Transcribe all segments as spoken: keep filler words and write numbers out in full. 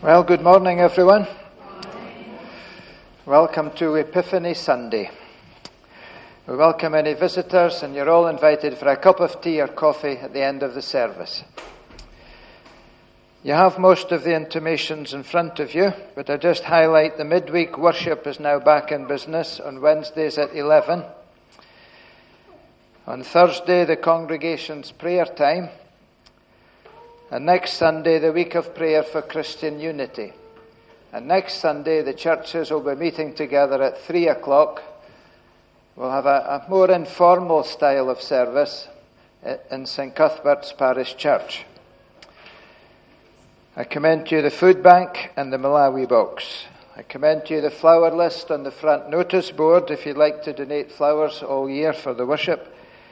Well, good morning, everyone. Welcome to Epiphany Sunday. We welcome any visitors, and you're all invited for a cup of tea or coffee at the end of the service. You have most of the intimations in front of you, but I just highlight the midweek worship is now back in business on Wednesdays at eleven. On Thursday, the congregation's prayer time. And next Sunday, the week of prayer for Christian unity. And next Sunday, the churches will be meeting together at three o'clock. We'll have a, a more informal style of service in Saint Cuthbert's Parish Church. I commend to you the food bank and the Malawi box. I commend to you the flower list on the front notice board if you'd like to donate flowers all year for the worship.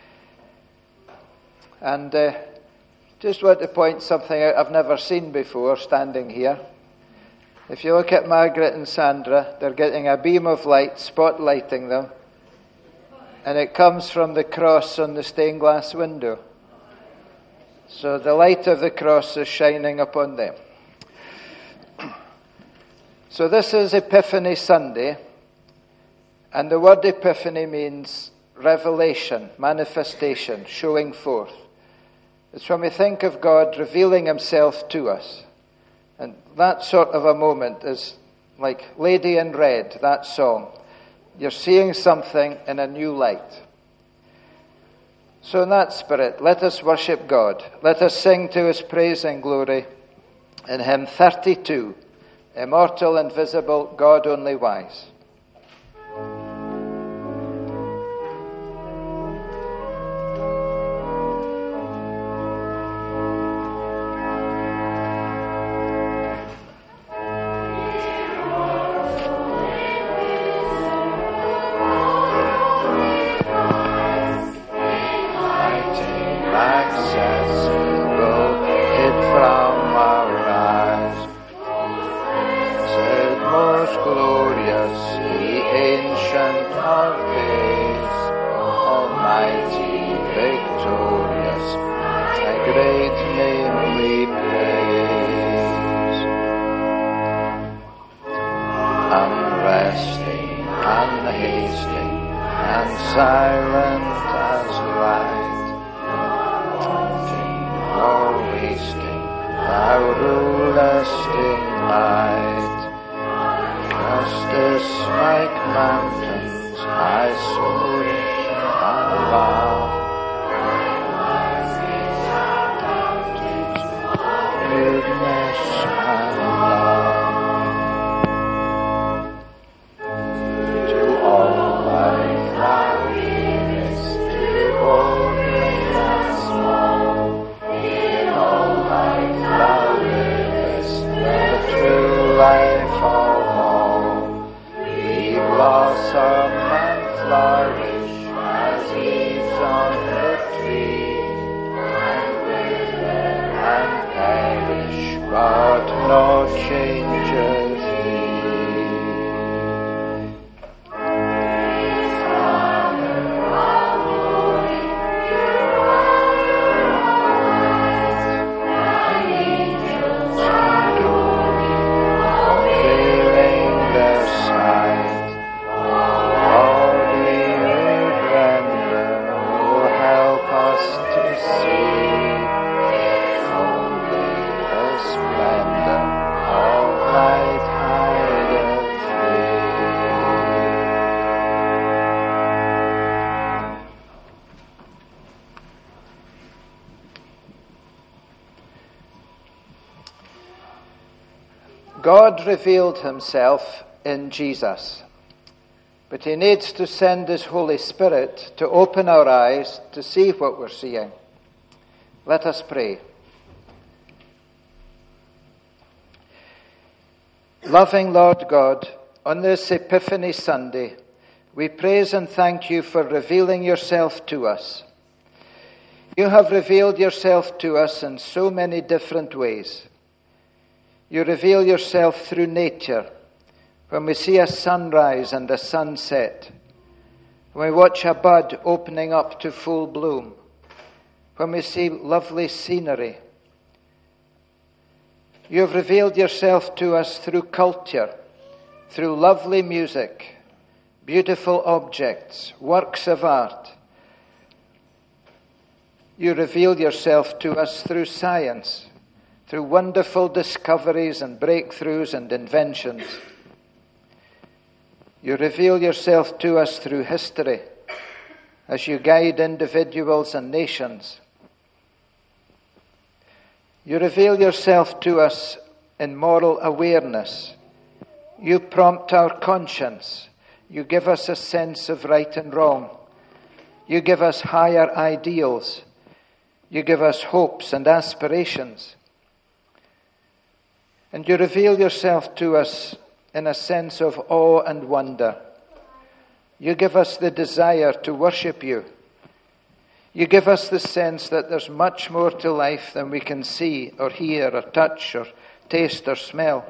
And uh, just want to point something out I've never seen before standing here. If you look at Margaret and Sandra, they're getting a beam of light spotlighting them, and it comes from the cross on the stained glass window. So the light of the cross is shining upon them. So this is Epiphany Sunday, and the word Epiphany means revelation, manifestation, showing forth. It's when we think of God revealing himself to us. And that sort of a moment is like Lady in Red, that song. You're seeing something in a new light. So in that spirit, let us worship God. Let us sing to his praise and glory in hymn thirty-two, Immortal, Invisible, God Only Wise. God revealed himself in Jesus, but he needs to send his Holy Spirit to open our eyes to see what we're seeing. Let us pray. Loving Lord God, on this Epiphany Sunday, we praise and thank you for revealing yourself to us. You have revealed yourself to us in so many different ways. You reveal yourself through nature, when we see a sunrise and a sunset, when we watch a bud opening up to full bloom, when we see lovely scenery, You have revealed yourself to us through culture, through lovely music, beautiful objects, works of art. You reveal yourself to us through science, through wonderful discoveries and breakthroughs and inventions. You reveal yourself to us through history, as you guide individuals and nations. You reveal yourself to us in moral awareness. You prompt our conscience. You give us a sense of right and wrong. You give us higher ideals. You give us hopes and aspirations. And you reveal yourself to us in a sense of awe and wonder. You give us the desire to worship you. You give us the sense that there's much more to life than we can see or hear or touch or taste or smell.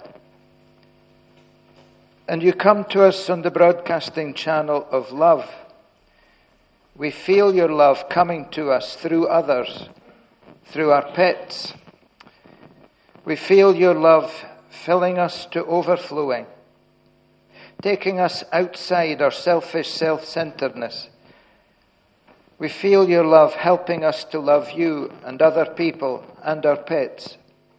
And you come to us on the broadcasting channel of love. We feel your love coming to us through others, through our pets. We feel your love filling us to overflowing, taking us outside our selfish self-centeredness. We feel your love helping us to love you and other people and our pets.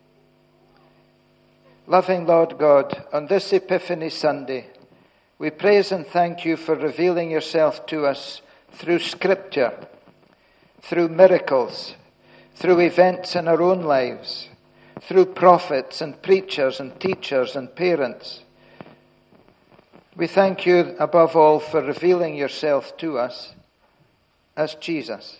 Loving Lord God, on this Epiphany Sunday, we praise and thank you for revealing yourself to us through Scripture, through miracles, through events in our own lives, through prophets and preachers and teachers and parents. We thank you above all for revealing yourself to us as Jesus.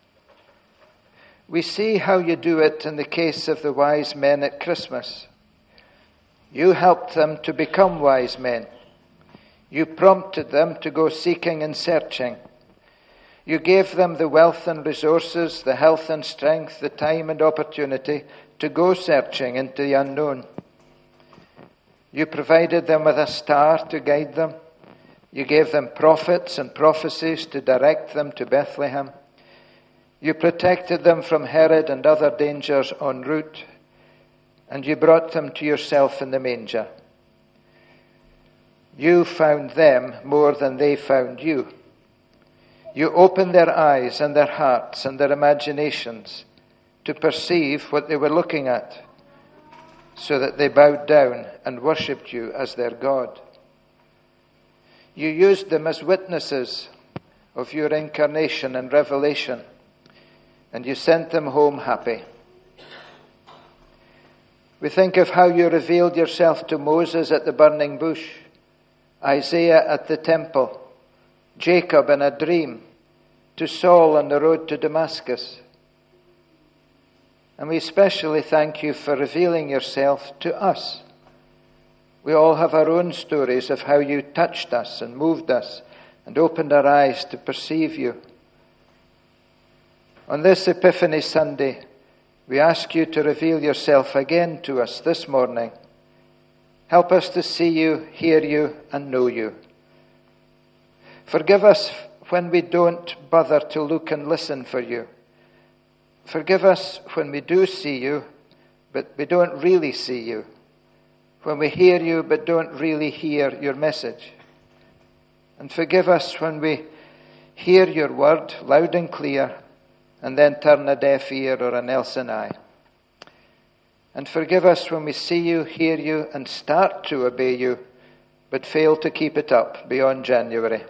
We see how you do it in the case of the wise men at Christmas. You helped them to become wise men. You prompted them to go seeking and searching. You gave them the wealth and resources, the health and strength, the time and opportunity to go searching into the unknown. You provided them with a star to guide them. You gave them prophets and prophecies to direct them to Bethlehem. You protected them from Herod and other dangers en route. And you brought them to yourself in the manger. You found them more than they found you. You opened their eyes and their hearts and their imaginations to perceive what they were looking at, so that they bowed down and worshipped you as their God. You used them as witnesses of your incarnation and revelation, and you sent them home happy. We think of how you revealed yourself to Moses at the burning bush, Isaiah at the temple, Jacob in a dream, to Saul on the road to Damascus. And we especially thank you for revealing yourself to us. We all have our own stories of how you touched us and moved us and opened our eyes to perceive you. On this Epiphany Sunday, we ask you to reveal yourself again to us this morning. Help us to see you, hear you, and know you. Forgive us when we don't bother to look and listen for you. Forgive us when we do see you, but we don't really see you. When we hear you, but don't really hear your message. And forgive us when we hear your word loud and clear, and then turn a deaf ear or an Nelson eye. And forgive us when we see you, hear you, and start to obey you, but fail to keep it up beyond January.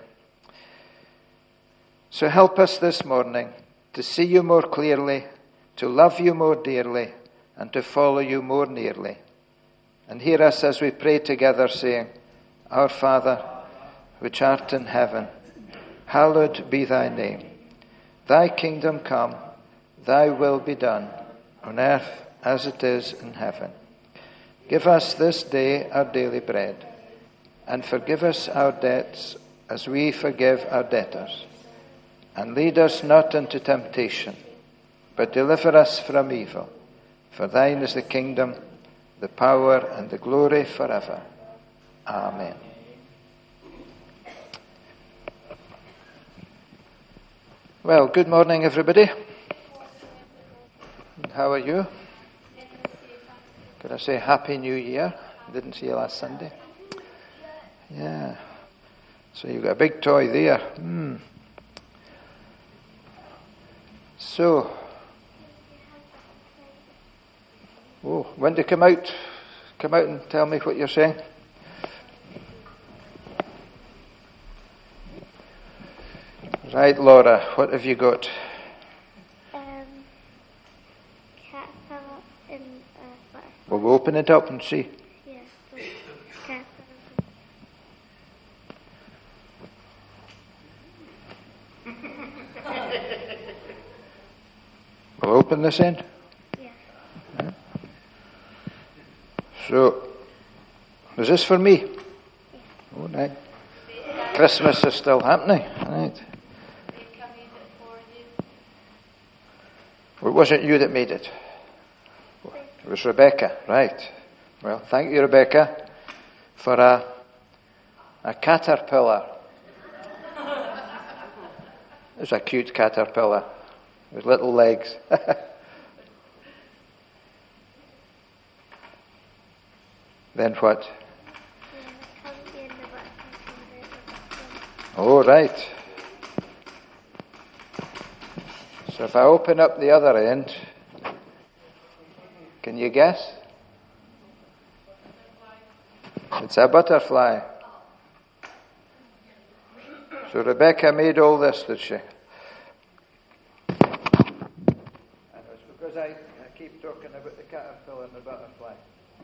So help us this morning to see you more clearly, to love you more dearly, and to follow you more nearly. And hear us as we pray together, saying, Our Father, which art in heaven, hallowed be thy name. Thy kingdom come, thy will be done, on earth as it is in heaven. Give us this day our daily bread, and forgive us our debts as we forgive our debtors. And lead us not into temptation, but deliver us from evil. For thine is the kingdom, the power, and the glory forever. Amen. Well, good morning, everybody. How are you? Could I say Happy New Year? Didn't see you last Sunday. Yeah. So you've got a big toy there. Hmm. So, oh, when to come out? Come out and tell me what you're saying. Right, Laura, what have you got? Um, caterpillar in uh, butterfly. Well, we'll open it up and see. Yeah, so caterpillar. We'll open this end. Yeah. Yeah. So, is this for me? Yeah. Oh, right. Christmas is still happening. Right. Well, it wasn't you that made it. It was Rebecca. Right. Well, thank you, Rebecca, for a, a caterpillar. It's a cute caterpillar with little legs. Then what? Oh, right. So if I open up the other end, can you guess? It's a butterfly. So Rebecca made all this, did she? And it's because I, I keep talking about the caterpillar and the butterfly.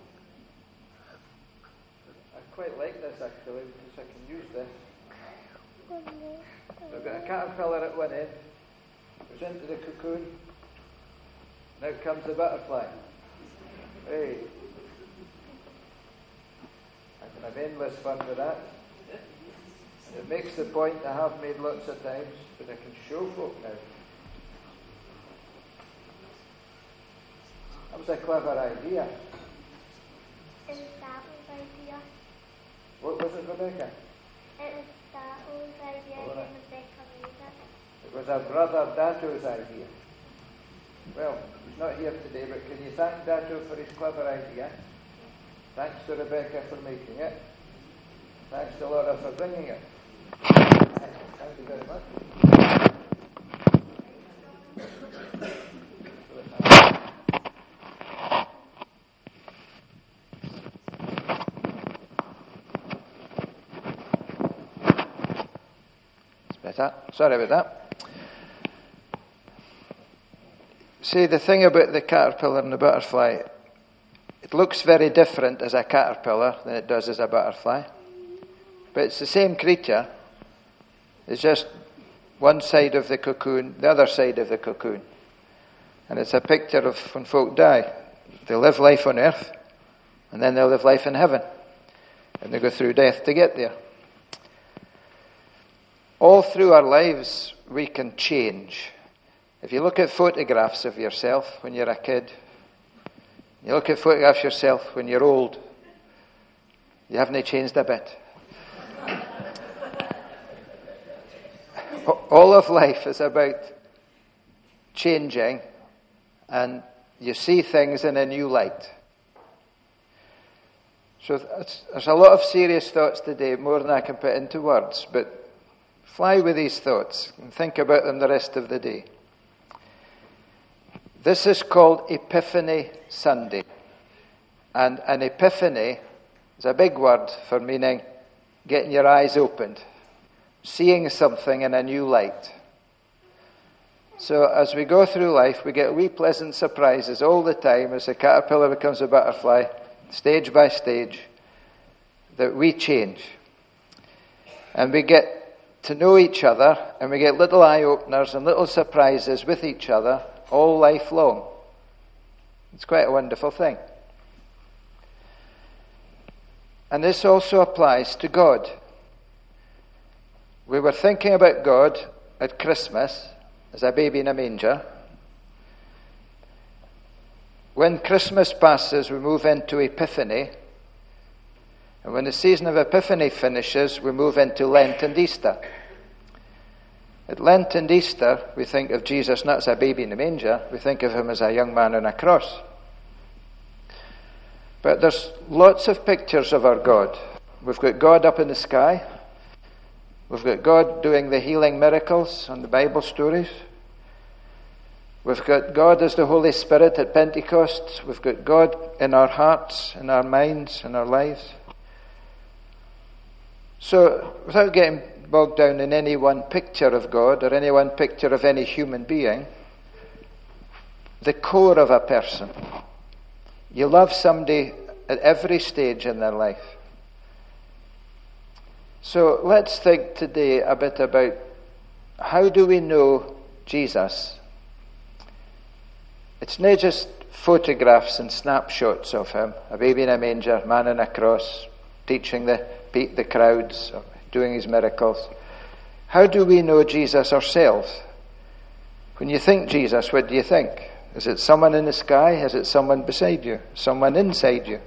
I quite like this actually because I can use this. So I've got a caterpillar at one end, goes into the cocoon, now comes the butterfly. Hey, I can have endless fun with that. And it makes the point I have made lots of times, but I can show folk now. That was a clever idea. It was Dato's idea. What was it, Rebecca? It was Dato's idea All right. and Rebecca made it. It was our brother Dato's idea. Well, he's not here today, but can you thank Dato for his clever idea? Thanks to Rebecca for making it. Thanks to Laura for bringing it. Thank you very much. It's better. Sorry about that. See, the thing about the caterpillar and the butterfly, it looks very different as a caterpillar than it does as a butterfly. But it's the same creature. It's just one side of the cocoon, the other side of the cocoon. And it's a picture of when folk die. They live life on earth, and then they'll live life in heaven. And they go through death to get there. All through our lives, we can change. If you look at photographs of yourself when you're a kid, you look at photographs of yourself when you're old, you haven't changed a bit. All of life is about changing, and you see things in a new light. So there's a lot of serious thoughts today, more than I can put into words, but fly with these thoughts and think about them the rest of the day. This is called Epiphany Sunday. And an epiphany is a big word for meaning getting your eyes opened, seeing something in a new light. So as we go through life, we get wee pleasant surprises all the time as the caterpillar becomes a butterfly, stage by stage, that we change. And we get to know each other, and we get little eye-openers and little surprises with each other all life long. It's quite a wonderful thing. And this also applies to God. We were thinking about God at Christmas as a baby in a manger. When Christmas passes, we move into Epiphany. And when the season of Epiphany finishes, we move into Lent and Easter. At Lent and Easter, we think of Jesus not as a baby in a manger, we think of him as a young man on a cross. But there's lots of pictures of our God. We've got God up in the sky. We've got God doing the healing miracles and the Bible stories. We've got God as the Holy Spirit at Pentecost. We've got God in our hearts, in our minds, in our lives. So, without getting bogged down in any one picture of God or any one picture of any human being, the core of a person. You love somebody at every stage in their life. So let's think today a bit about how do we know Jesus? It's not just photographs and snapshots of him, a baby in a manger, man on a cross, teaching the, the crowds, doing his miracles. How do we know Jesus ourselves? When you think Jesus, what do you think? Is it someone in the sky? Is it someone beside you? Someone inside you?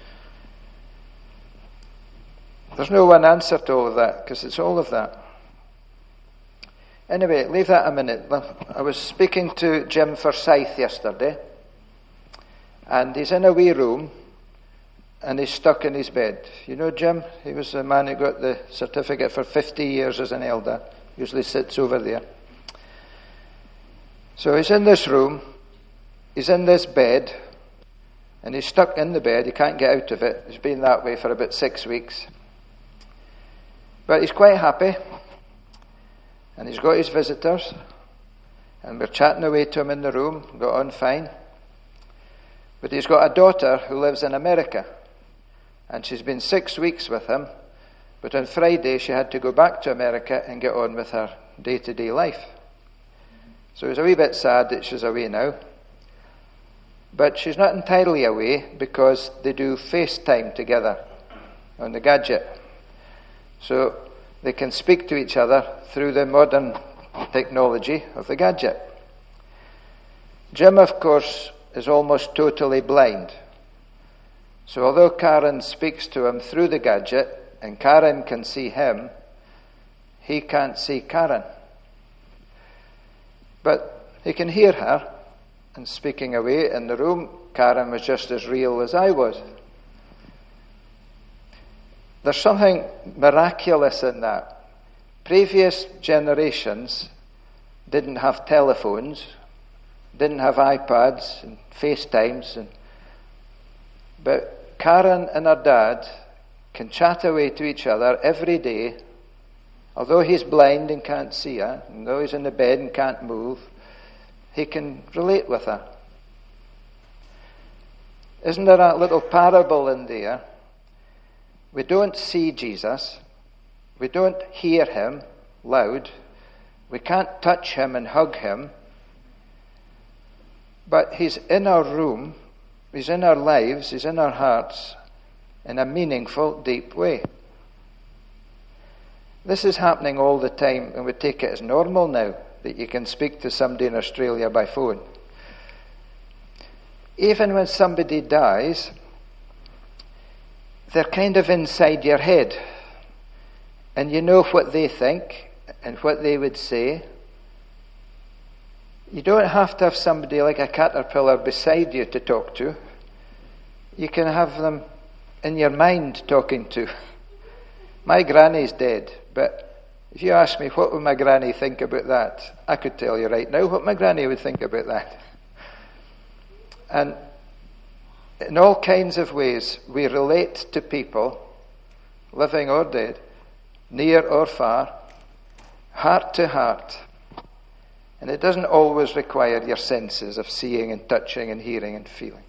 There's no one answer to all of that, because it's all of that. Anyway, leave that a minute. I was speaking to Jim Forsyth yesterday, and he's in a wee room, and he's stuck in his bed. You know Jim? He was the man who got the certificate for fifty years as an elder. Usually sits over there. So he's in this room, he's in this bed, and he's stuck in the bed. He can't get out of it. He's been that way for about six weeks. But he's quite happy, and he's got his visitors, and we're chatting away to him in the room, got on fine. But he's got a daughter who lives in America, and she's been six weeks with him, but on Friday she had to go back to America and get on with her day-to-day life. So he's a wee bit sad that she's away now. But she's not entirely away, because they do FaceTime together on the gadget. So they can speak to each other through the modern technology of the gadget. Jim, of course, is almost totally blind. So although Karen speaks to him through the gadget, and Karen can see him, he can't see Karen. But he can hear her, and speaking away in the room, Karen was just as real as I was. There's something miraculous in that. Previous generations didn't have telephones, didn't have iPads and FaceTimes, and, but Karen and her dad can chat away to each other every day, although he's blind and can't see her, and though he's in the bed and can't move, he can relate with her. Isn't there a little parable in there? We don't see Jesus. We don't hear him loud. We can't touch him and hug him. But he's in our room. He's in our lives. He's in our hearts in a meaningful, deep way. This is happening all the time, and we take it as normal now that you can speak to somebody in Australia by phone. Even when somebody dies, they're kind of inside your head, and you know what they think and what they would say. You don't have to have somebody like a caterpillar beside you to talk to. You can have them in your mind talking to. My granny's dead, but if you ask me what would my granny think about that, I could tell you right now what my granny would think about that. And in all kinds of ways, we relate to people, living or dead, near or far, heart to heart. And it doesn't always require your senses of seeing and touching and hearing and feeling.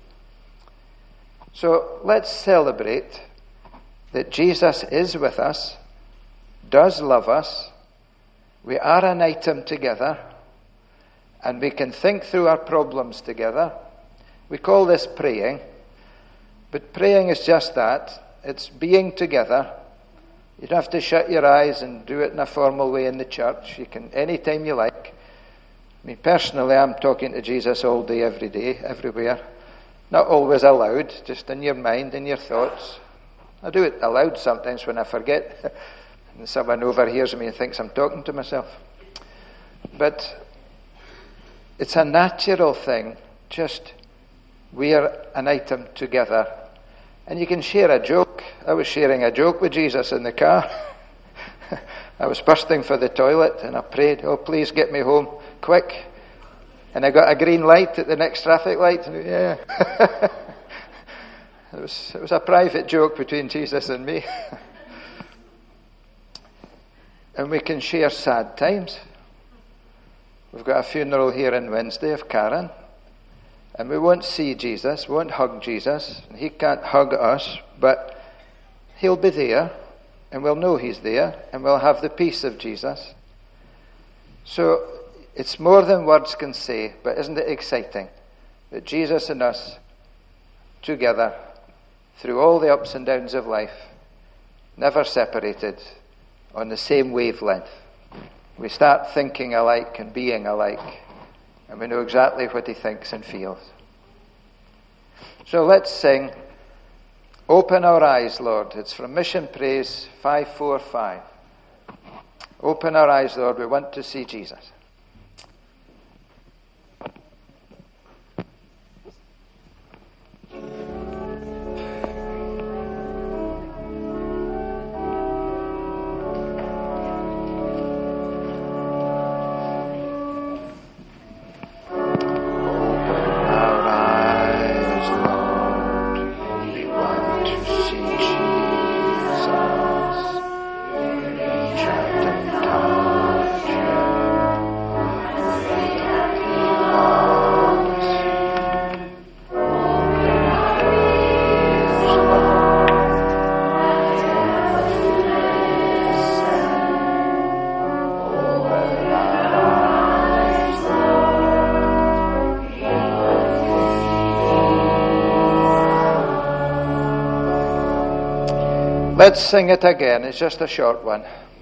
So let's celebrate that Jesus is with us, does love us, we are an item together, and we can think through our problems together. We call this praying. But praying is just that. It's being together. You don't have to shut your eyes and do it in a formal way in the church. You can anytime you like. I mean, personally, I'm talking to Jesus all day, every day, everywhere. Not always aloud, just in your mind, in your thoughts. I do it aloud sometimes when I forget. And someone overhears me and thinks I'm talking to myself. But it's a natural thing. Just we are an item together. And you can share a joke. I was sharing a joke with Jesus in the car. I was bursting for the toilet, and I prayed, oh, please get me home, quick. And I got a green light at the next traffic light. And yeah. it was, it was a private joke between Jesus and me. And we can share sad times. We've got a funeral here on Wednesday of Karen. And we won't see Jesus, won't hug Jesus. He can't hug us, but he'll be there. And we'll know he's there. And we'll have the peace of Jesus. So it's more than words can say, but isn't it exciting that Jesus and us together through all the ups and downs of life, never separated, on the same wavelength. We start thinking alike and being alike, and we know exactly what he thinks and feels. So let's sing, Open Our Eyes, Lord. It's from Mission Praise five four five. Open our eyes, Lord, we want to see Jesus. Let's sing it again. It's just a short one.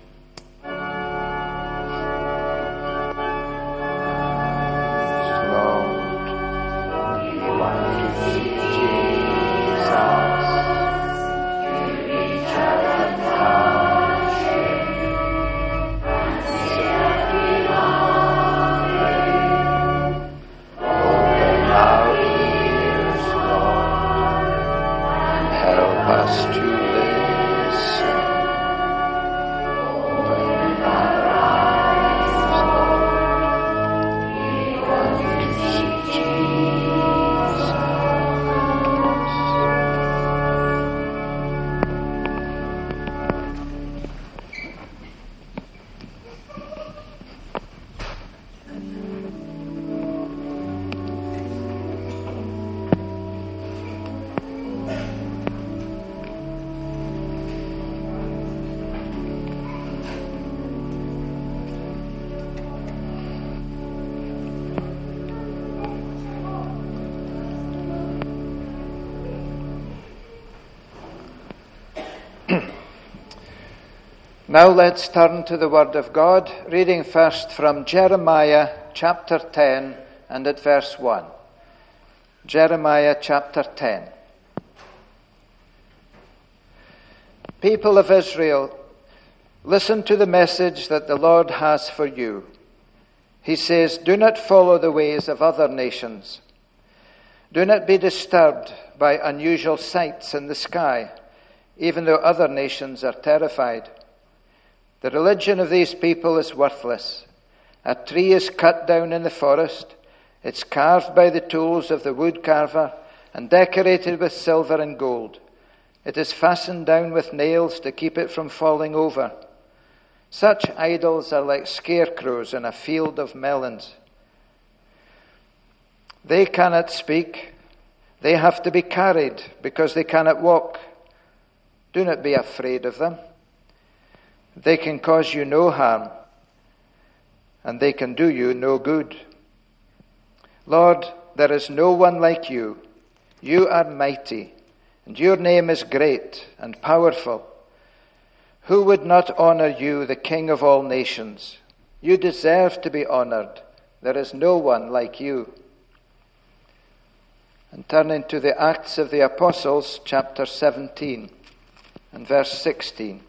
Now let's turn to the Word of God, reading first from Jeremiah chapter ten and at verse one. Jeremiah chapter ten. People of Israel, listen to the message that the Lord has for you. He says, do not follow the ways of other nations. Do not be disturbed by unusual sights in the sky, even though other nations are terrified. The religion of these people is worthless. A tree is cut down in the forest. It's carved by the tools of the wood carver and decorated with silver and gold. It is fastened down with nails to keep it from falling over. Such idols are like scarecrows in a field of melons. They cannot speak. They have to be carried because they cannot walk. Do not be afraid of them. They can cause you no harm, and they can do you no good. Lord, there is no one like you. You are mighty, and your name is great and powerful. Who would not honor you, the King of all nations? You deserve to be honored. There is no one like you. And turning to the Acts of the Apostles, chapter seventeen and verse sixteen.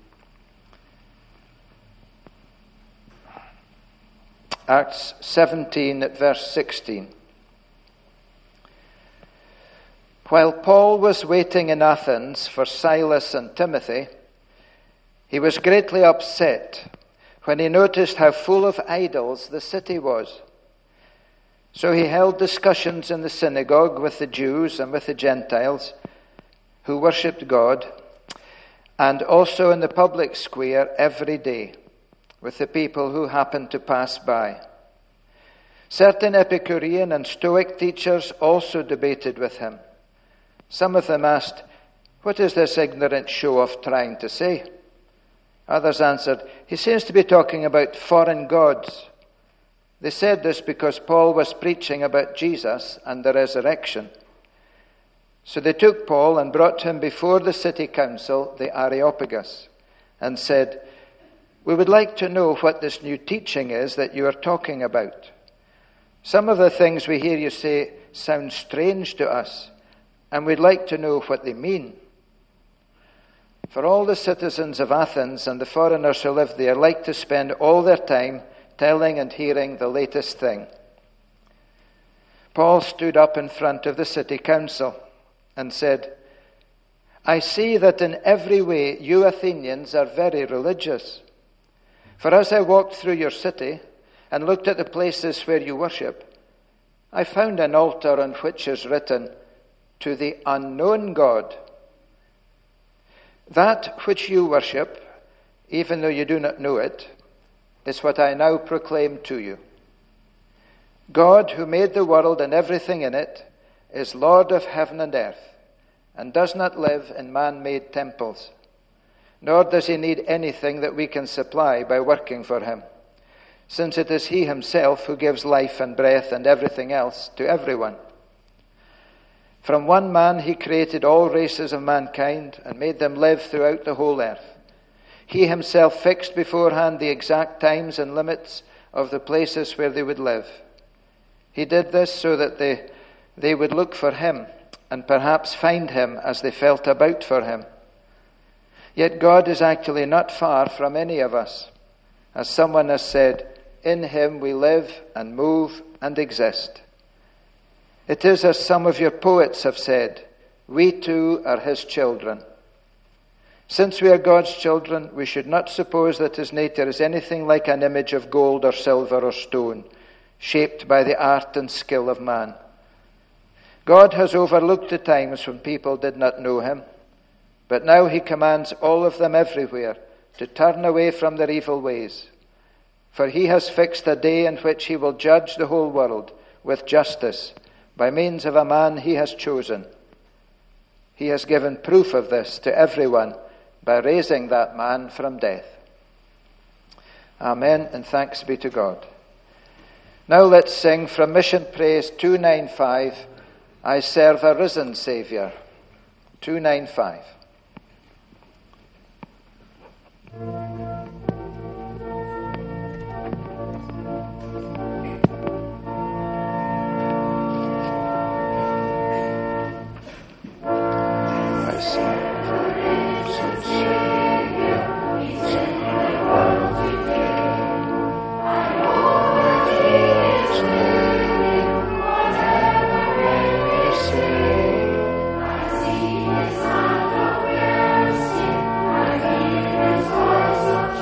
Acts seventeen at verse sixteen. While Paul was waiting in Athens for Silas and Timothy, he was greatly upset when he noticed how full of idols the city was. So he held discussions in the synagogue with the Jews and with the Gentiles who worshipped God, and also in the public square every day with the people who happened to pass by. Certain Epicurean and Stoic teachers also debated with him. Some of them asked, "What is this ignorant show-off trying to say?" Others answered, "He seems to be talking about foreign gods." They said this because Paul was preaching about Jesus and the resurrection. So they took Paul and brought him before the city council, the Areopagus, and said, "We would like to know what this new teaching is that you are talking about. Some of the things we hear you say sound strange to us, and we'd like to know what they mean." For all the citizens of Athens and the foreigners who live there like to spend all their time telling and hearing the latest thing. Paul stood up in front of the city council and said, "I see that in every way you Athenians are very religious. For as I walked through your city and looked at the places where you worship, I found an altar on which is written, 'To the unknown God.' That which you worship, even though you do not know it, is what I now proclaim to you. God, who made the world and everything in it, is Lord of heaven and earth, and does not live in man-made temples. Nor does he need anything that we can supply by working for him, since it is he himself who gives life and breath and everything else to everyone. From one man he created all races of mankind and made them live throughout the whole earth. He himself fixed beforehand the exact times and limits of the places where they would live. He did this so that they, they would look for him and perhaps find him as they felt about for him. Yet God is actually not far from any of us. As someone has said, in him we live and move and exist. It is as some of your poets have said, we too are his children. Since we are God's children, we should not suppose that his nature is anything like an image of gold or silver or stone, shaped by the art and skill of man. God has overlooked the times when people did not know him, but now he commands all of them everywhere to turn away from their evil ways. For he has fixed a day in which he will judge the whole world with justice by means of a man he has chosen. He has given proof of this to everyone by raising that man from death. Amen, and thanks be to God. Now let's sing from Mission Praise two ninety-five, I Serve a Risen Saviour. two ninety-five. I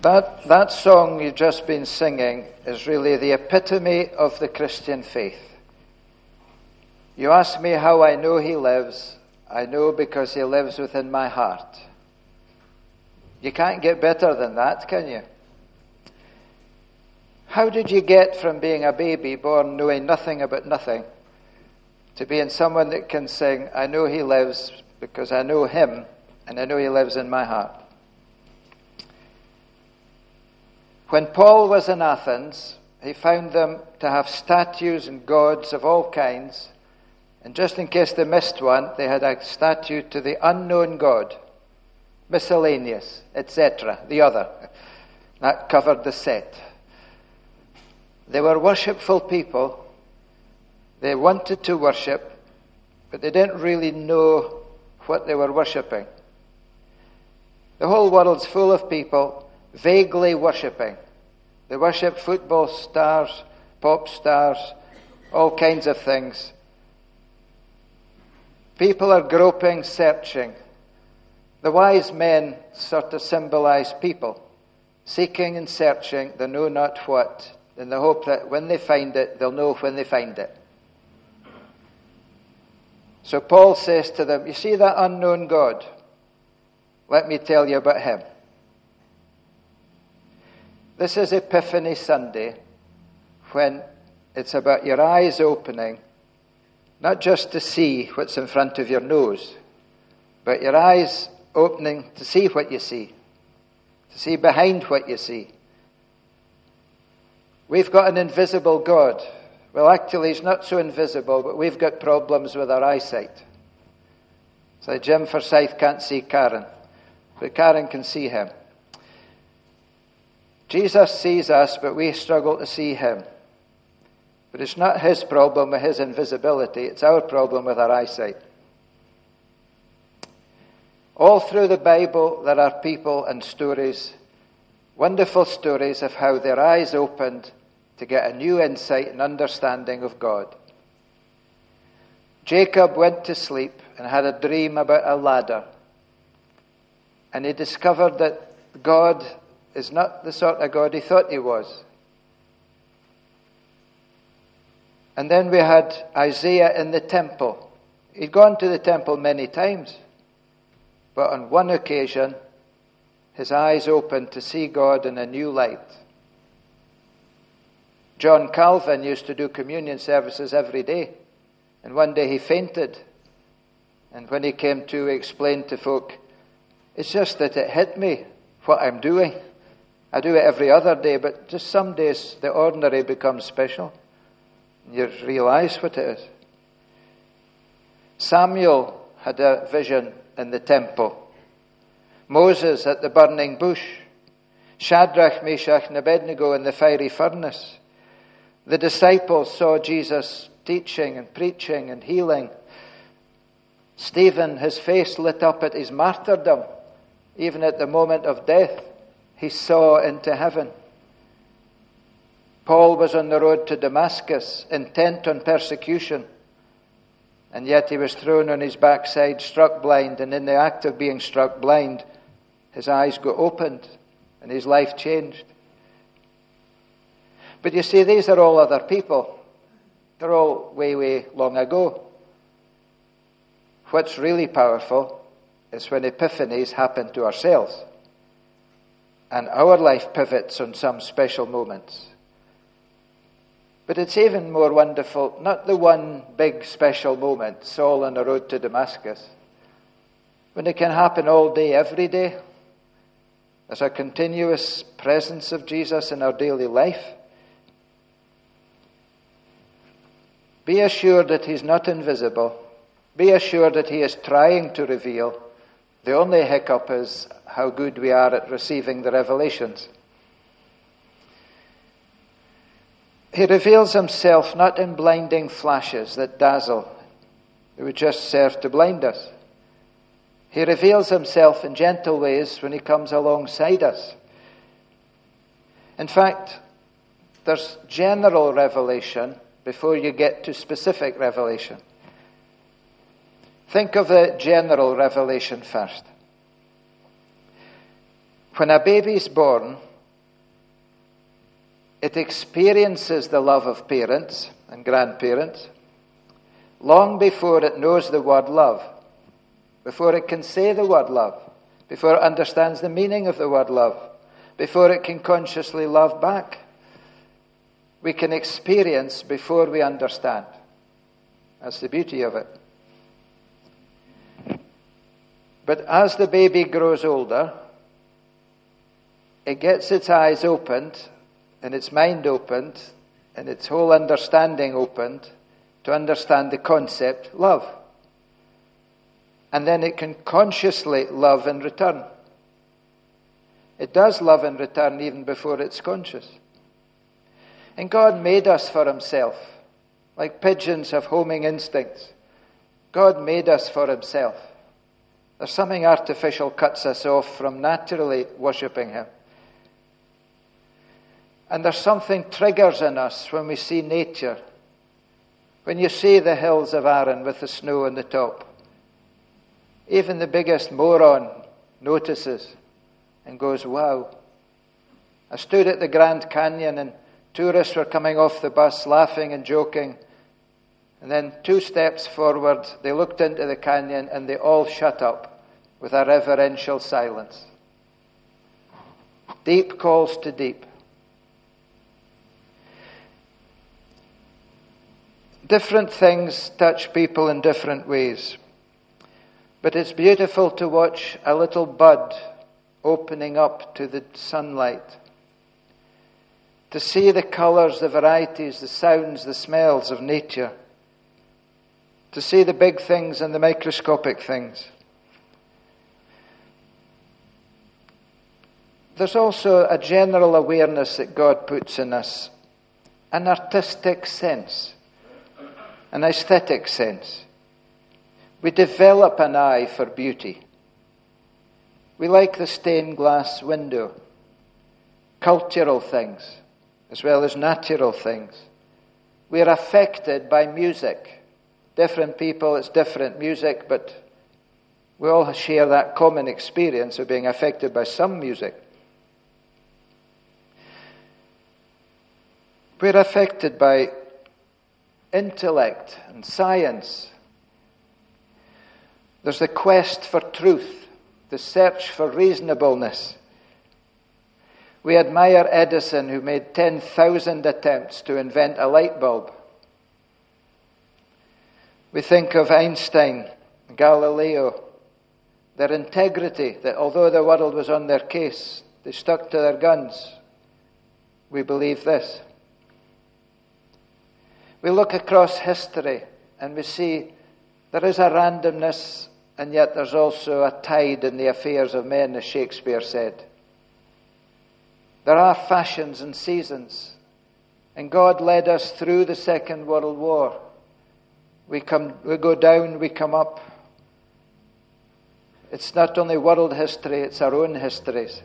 That, that song you've just been singing is really the epitome of the Christian faith. You ask me how I know he lives. I know because he lives within my heart. You can't get better than that, can you? How did you get from being a baby born knowing nothing about nothing to being someone that can sing, I know he lives because I know him and I know he lives in my heart? When Paul was in Athens, he found them to have statues and gods of all kinds. And just in case they missed one, they had a statue to the unknown God, miscellaneous, et cetera, the other. That covered the set. They were worshipful people. They wanted to worship, but they didn't really know what they were worshipping. The whole world's full of people vaguely worshipping. They worship football stars, pop stars, all kinds of things. People are groping, searching. The wise men sort of symbolize people, seeking and searching, they know not what, in the hope that when they find it, they'll know when they find it. So Paul says to them, you see that unknown God? Let me tell you about him. This is Epiphany Sunday, when it's about your eyes opening, not just to see what's in front of your nose, but your eyes opening to see what you see, to see behind what you see. We've got an invisible God. Well, actually, he's not so invisible, but we've got problems with our eyesight. So Jim Forsyth can't see Karen, but Karen can see him. Jesus sees us, but we struggle to see him. But it's not his problem with his invisibility, it's our problem with our eyesight. All through the Bible, there are people and stories, wonderful stories of how their eyes opened to get a new insight and understanding of God. Jacob went to sleep and had a dream about a ladder. And he discovered that God is not the sort of God he thought he was. And then we had Isaiah in the temple. He'd gone to the temple many times, but on one occasion, his eyes opened to see God in a new light. John Calvin used to do communion services every day, and one day he fainted. And when he came to, he explained to folk, it's just that it hit me what I'm doing. I do it every other day, but just some days the ordinary becomes special. You realize what it is. Samuel had a vision in the temple. Moses at the burning bush. Shadrach, Meshach, and Abednego in the fiery furnace. The disciples saw Jesus teaching and preaching and healing. Stephen, his face lit up at his martyrdom. Even at the moment of death, he saw into heaven. Paul was on the road to Damascus, intent on persecution. And yet he was thrown on his backside, struck blind. And in the act of being struck blind, his eyes got opened and his life changed. But you see, these are all other people. They're all way, way long ago. What's really powerful is when epiphanies happen to ourselves. And our life pivots on some special moments. But it's even more wonderful, not the one big special moment, Saul on the road to Damascus, when it can happen all day, every day. There's a continuous presence of Jesus in our daily life. Be assured that he's not invisible. Be assured that he is trying to reveal. The only hiccup is how good we are at receiving the revelations. He reveals himself not in blinding flashes that dazzle. It would just serve to blind us. He reveals himself in gentle ways when he comes alongside us. In fact, there's general revelation before you get to specific revelation. Think of the general revelation first. When a baby is born, It experiences the love of parents and grandparents long before it knows the word love, before it can say the word love, before it understands the meaning of the word love, before it can consciously love back. We can experience before we understand. That's the beauty of it. But as the baby grows older, it gets its eyes opened and its mind opened and its whole understanding opened to understand the concept love. And then it can consciously love in return. It does love in return even before it's conscious. And God made us for himself. Like pigeons have homing instincts. God made us for himself. There's something artificial cuts us off from naturally worshipping him. And there's something triggers in us when we see nature. When you see the hills of Arran with the snow on the top, even the biggest moron notices and goes, wow. I stood at the Grand Canyon and tourists were coming off the bus laughing and joking. And then two steps forward, they looked into the canyon and they all shut up with a reverential silence. Deep calls to deep. Different things touch people in different ways. But it's beautiful to watch a little bud opening up to the sunlight. To see the colours, the varieties, the sounds, the smells of nature. To see the big things and the microscopic things. There's also a general awareness that God puts in us. An artistic sense. An aesthetic sense. We develop an eye for beauty. We like the stained glass window. Cultural things, as well as natural things. We are affected by music. Different people, it's different music, but we all share that common experience of being affected by some music. We're affected by intellect and science. There's the quest for truth, the search for reasonableness. We admire Edison, who made ten thousand attempts to invent a light bulb. We think of Einstein, Galileo, their integrity, that although the world was on their case, they stuck to their guns. We believe this. We look across history and we see there is a randomness, and yet there's also a tide in the affairs of men, as Shakespeare said. There are fashions and seasons, and God led us through the Second World War. We come, we go down, we come up. It's not only world history, it's our own histories.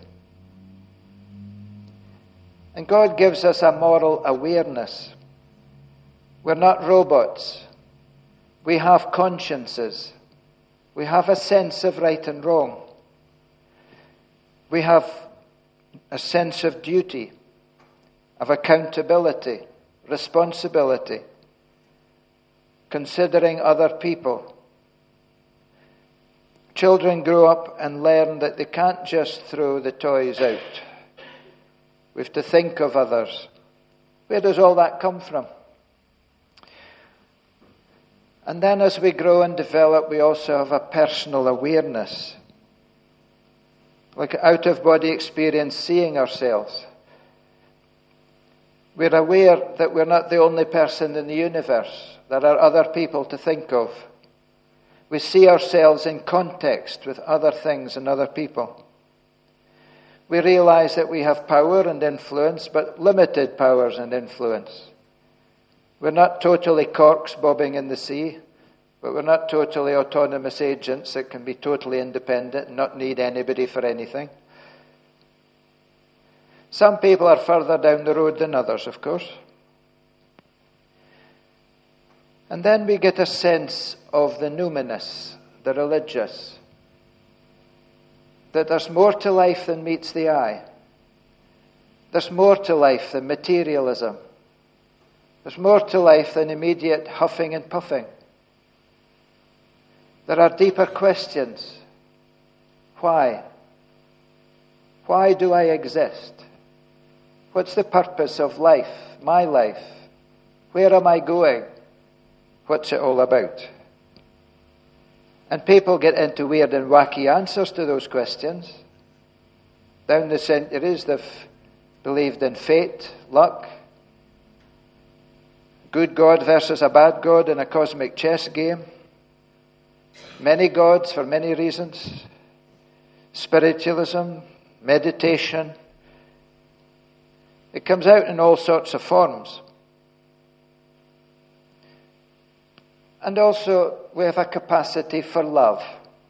And God gives us a moral awareness. We're not robots. We have consciences. We have a sense of right and wrong. We have a sense of duty, of accountability, responsibility, considering other people. Children grow up and learn that they can't just throw the toys out. We have to think of others. Where does all that come from? And then as we grow and develop, we also have a personal awareness. Like an out-of-body experience, seeing ourselves. We're aware that we're not the only person in the universe. There are other people to think of. We see ourselves in context with other things and other people. We realize that we have power and influence, but limited powers and influence. We're not totally corks bobbing in the sea, but we're not totally autonomous agents that can be totally independent and not need anybody for anything. Some people are further down the road than others, of course. And then we get a sense of the numinous, the religious, that there's more to life than meets the eye. There's more to life than materialism. There's more to life than immediate huffing and puffing. There are deeper questions. Why? Why do I exist? What's the purpose of life, my life? Where am I going? What's it all about? And people get into weird and wacky answers to those questions. Down the centuries, they've believed in fate, luck, good God versus a bad God in a cosmic chess game, many gods for many reasons, spiritualism, meditation. It comes out in all sorts of forms. And also, we have a capacity for love.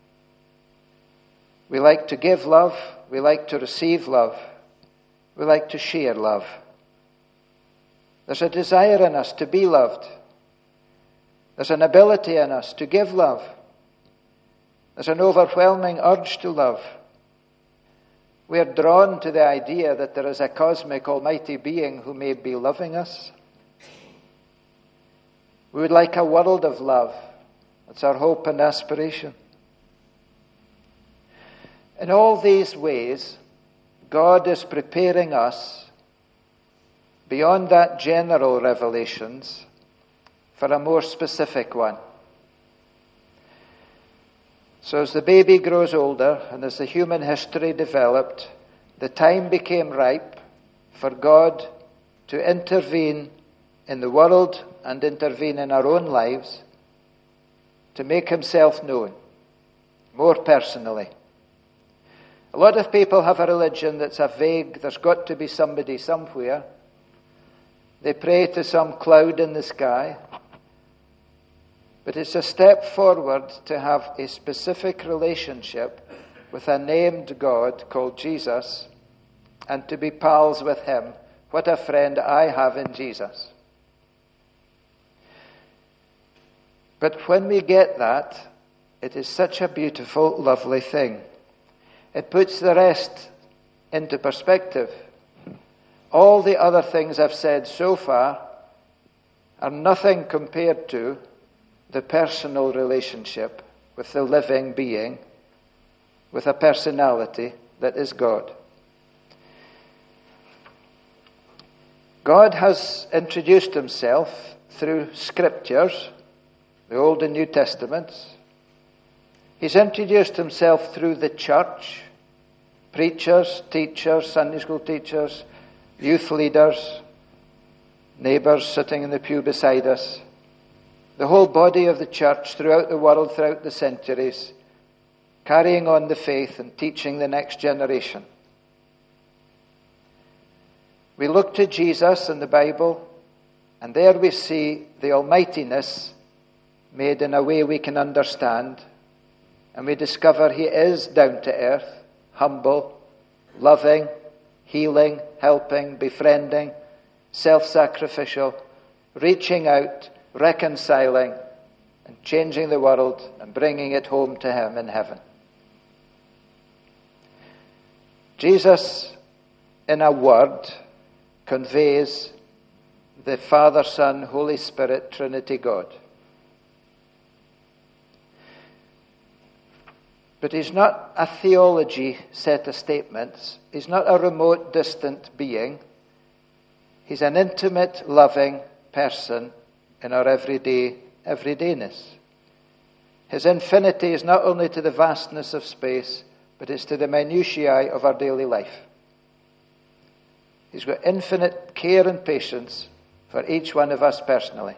We like to give love. We like to receive love. We like to share love. There's a desire in us to be loved. There's an ability in us to give love. There's an overwhelming urge to love. We are drawn to the idea that there is a cosmic almighty being who may be loving us. We would like a world of love. That's our hope and aspiration. In all these ways, God is preparing us, beyond that general revelations, for a more specific one. So as the baby grows older, and as the human history developed, the time became ripe for God to intervene in the world and intervene in our own lives, to make himself known more personally. A lot of people have a religion that's a vague, there's got to be somebody somewhere. They pray to some cloud in the sky. But it's a step forward to have a specific relationship with a named God called Jesus, and to be pals with him. What a friend I have in Jesus. But when we get that, it is such a beautiful, lovely thing. It puts the rest into perspective. All the other things I've said so far are nothing compared to the personal relationship with the living being, with a personality that is God. God has introduced himself through scriptures, the Old and New Testaments. He's introduced himself through the church, preachers, teachers, Sunday school teachers, youth leaders, neighbours sitting in the pew beside us. The whole body of the church throughout the world, throughout the centuries, carrying on the faith and teaching the next generation. We look to Jesus in the Bible, and there we see the almightiness made in a way we can understand, and we discover he is down to earth, humble, loving, healing, helping, befriending, self-sacrificial, reaching out, reconciling, and changing the world and bringing it home to him in heaven. Jesus, in a word, conveys the Father, Son, Holy Spirit, Trinity God. But he's not a theology set of statements. He's not a remote, distant being. He's an intimate, loving person in our everyday, everydayness. His infinity is not only to the vastness of space, but it's to the minutiae of our daily life. He's got infinite care and patience for each one of us personally.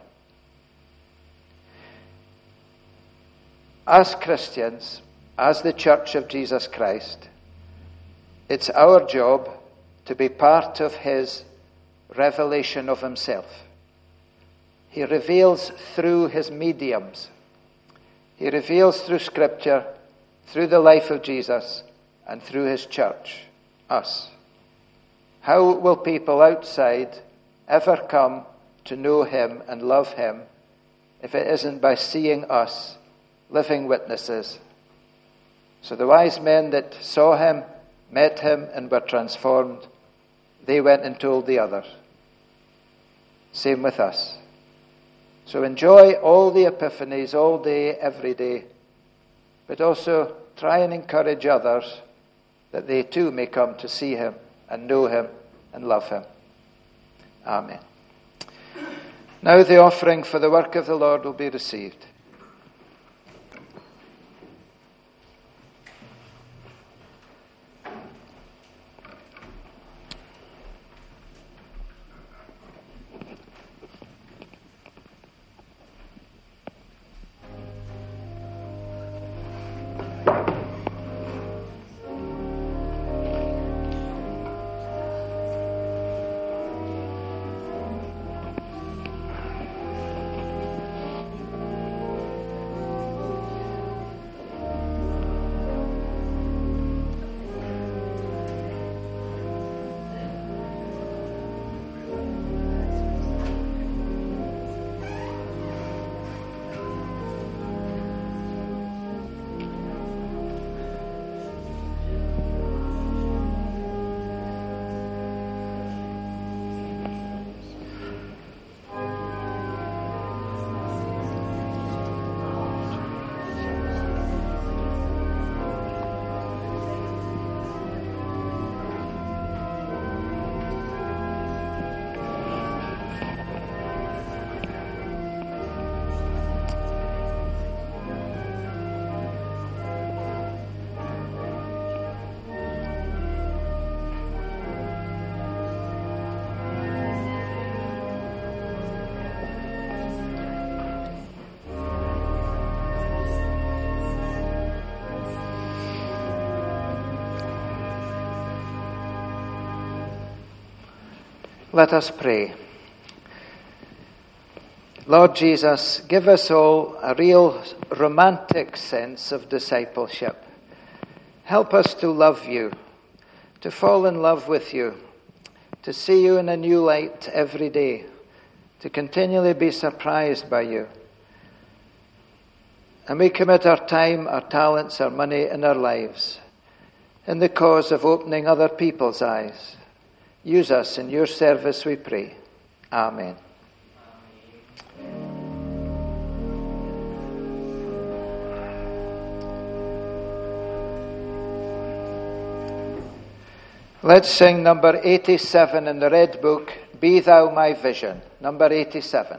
As Christians, as the Church of Jesus Christ, it's our job to be part of his revelation of himself. He reveals through his mediums. He reveals through Scripture, through the life of Jesus, and through his church, us. How will people outside ever come to know him and love him if it isn't by seeing us, living witnesses? So the wise men that saw him, met him, and were transformed, they went and told the others. Same with us. So enjoy all the Epiphanies all day, every day, but also try and encourage others that they too may come to see him and know him and love him. Amen. Now the offering for the work of the Lord will be received. Let us pray. Lord Jesus, give us all a real romantic sense of discipleship. Help us to love you, to fall in love with you, to see you in a new light every day, to continually be surprised by you. And we commit our time, our talents, our money, and our lives in the cause of opening other people's eyes. Use us in your service, we pray. Amen. Let's sing number eighty-seven in the Red Book, Be Thou My Vision. Number eighty-seven.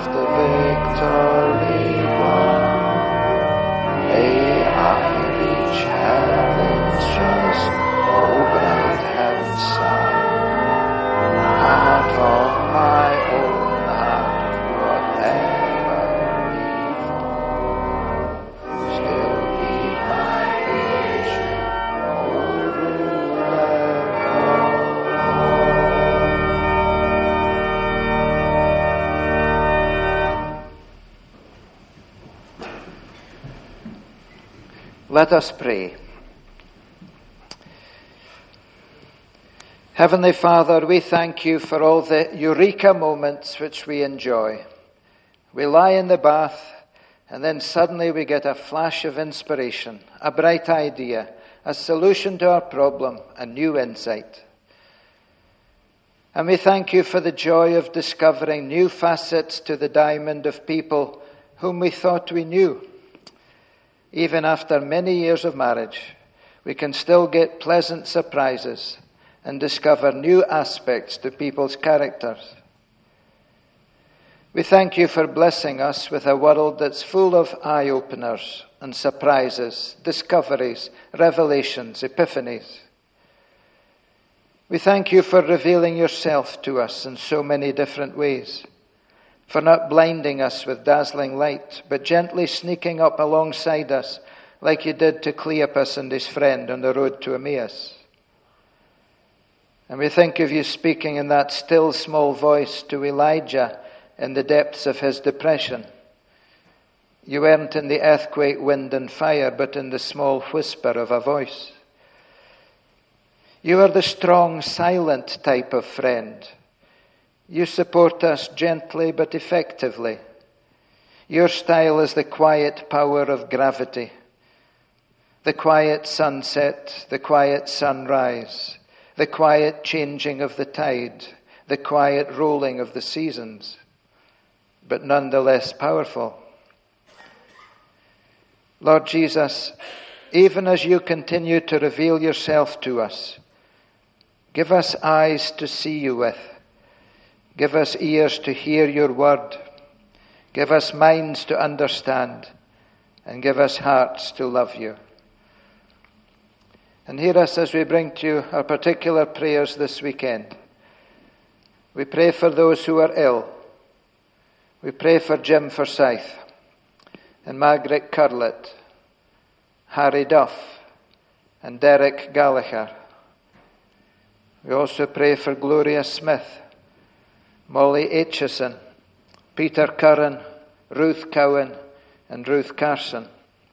the victory won. May I reach heaven's trust, O bright heaven's sun. Heart of my own heart, whatever befall, still be my patron, O ruler of all. Let us pray. Heavenly Father, we thank you for all the eureka moments which we enjoy. We lie in the bath, and then suddenly we get a flash of inspiration, a bright idea, a solution to our problem, a new insight. And we thank you for the joy of discovering new facets to the diamond of people whom we thought we knew. Even after many years of marriage, we can still get pleasant surprises and discover new aspects to people's characters. We thank you for blessing us with a world that's full of eye-openers and surprises, discoveries, revelations, epiphanies. We thank you for revealing yourself to us in so many different ways, for not blinding us with dazzling light, but gently sneaking up alongside us like you did to Cleopas and his friend on the road to Emmaus. And we think of you speaking in that still small voice to Elijah in the depths of his depression. You weren't in the earthquake, wind and fire, but in the small whisper of a voice. You are the strong, silent type of friend. You support us gently but effectively. Your style is the quiet power of gravity, the quiet sunset, the quiet sunrise, the quiet changing of the tide, the quiet rolling of the seasons, but nonetheless powerful. Lord Jesus, even as you continue to reveal yourself to us, give us eyes to see you with. Give us ears to hear your word. Give us minds to understand. And give us hearts to love you. And hear us as we bring to you our particular prayers this weekend. We pray for those who are ill. We pray for Jim Forsyth and Margaret Curlett, Harry Duff and Derek Gallagher. We also pray for Gloria Smith, Molly Aitchison, Peter Curran, Ruth Cowan and Ruth Carson.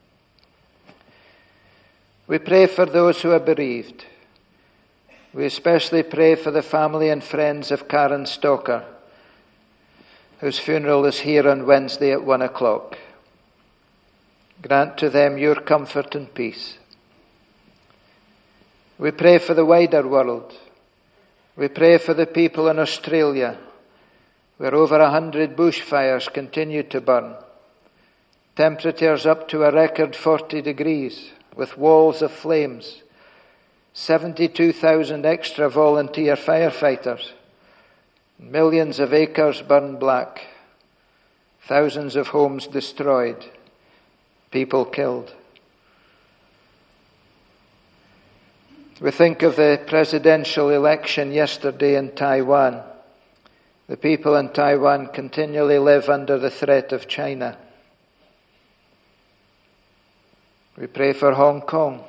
We pray for those who are bereaved. We especially pray for the family and friends of Karen Stalker, whose funeral is here on Wednesday at one o'clock. Grant to them your comfort and peace. We pray for the wider world. We pray for the people in Australia, where over a hundred bushfires continue to burn. Temperatures up to a record forty degrees, with walls of flames. seventy-two thousand extra volunteer firefighters. Millions of acres burned black. Thousands of homes destroyed. People killed. We think of the presidential election yesterday in Taiwan. The people in Taiwan continually live under the threat of China. We pray for Hong Kong.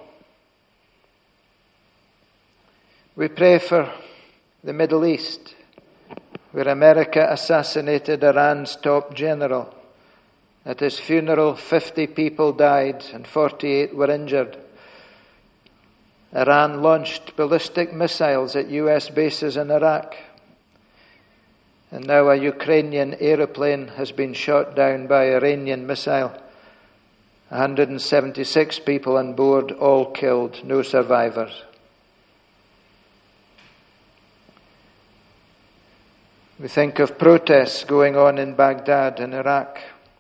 We pray for the Middle East, where America assassinated Iran's top general. At his funeral, fifty people died and forty-eight were injured. Iran launched ballistic missiles at U S bases in Iraq. And now a Ukrainian aeroplane has been shot down by an Iranian missile. one hundred seventy-six people on board, all killed, no survivors. We think of protests going on in Baghdad in Iraq.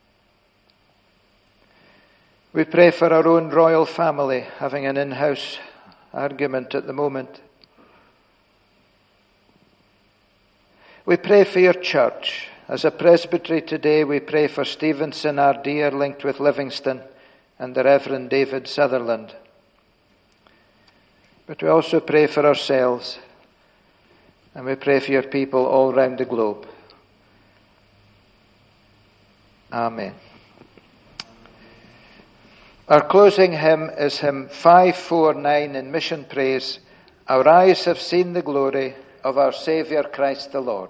We pray for our own royal family having an in-house argument at the moment. We pray for your church As a presbytery today, we pray for Stevenson, our dear, linked with Livingston, and the Reverend David Sutherland. But we also pray for ourselves, and we pray for your people all round the globe. Amen. Our closing hymn is hymn five forty-nine in Mission Praise. Our eyes have seen the glory of our Saviour Christ the Lord.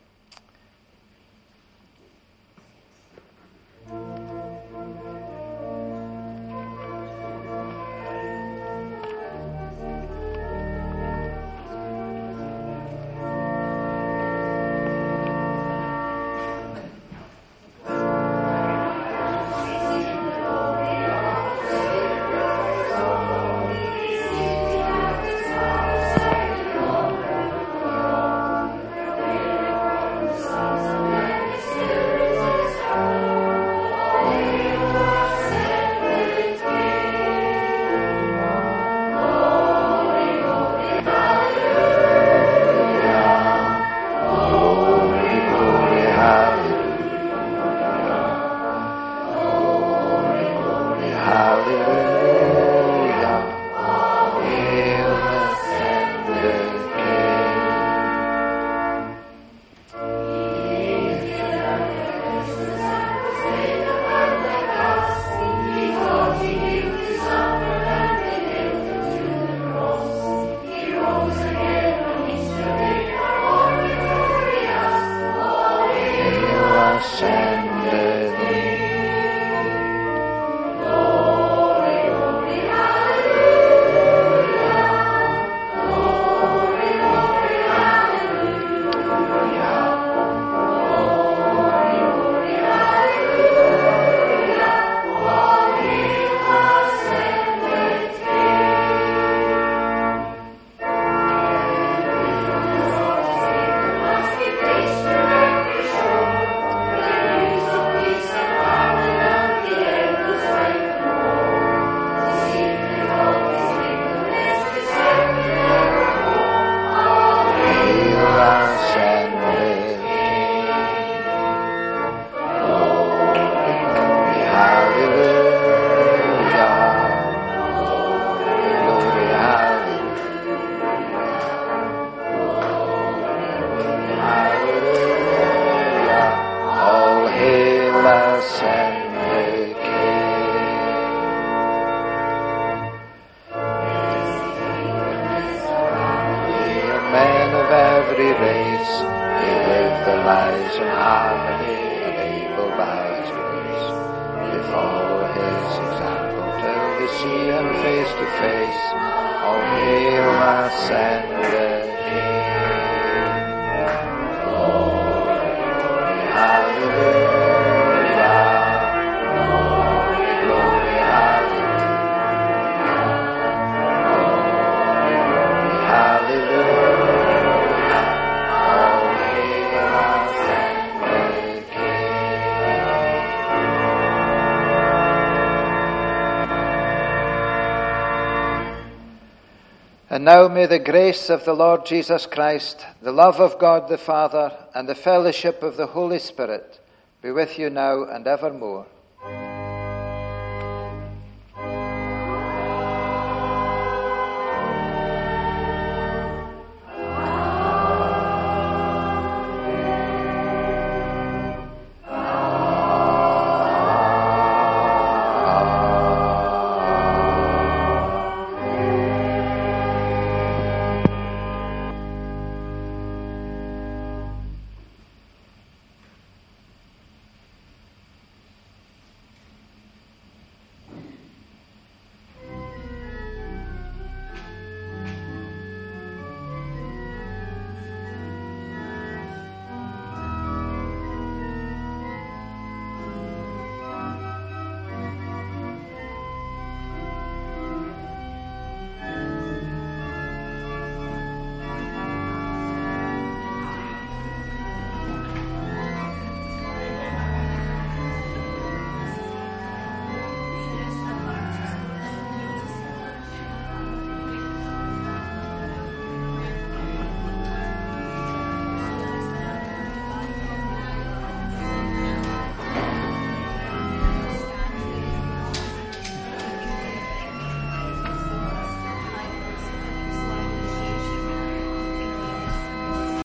And now may the grace of the Lord Jesus Christ, the love of God the Father, and the fellowship of the Holy Spirit be with you now and evermore.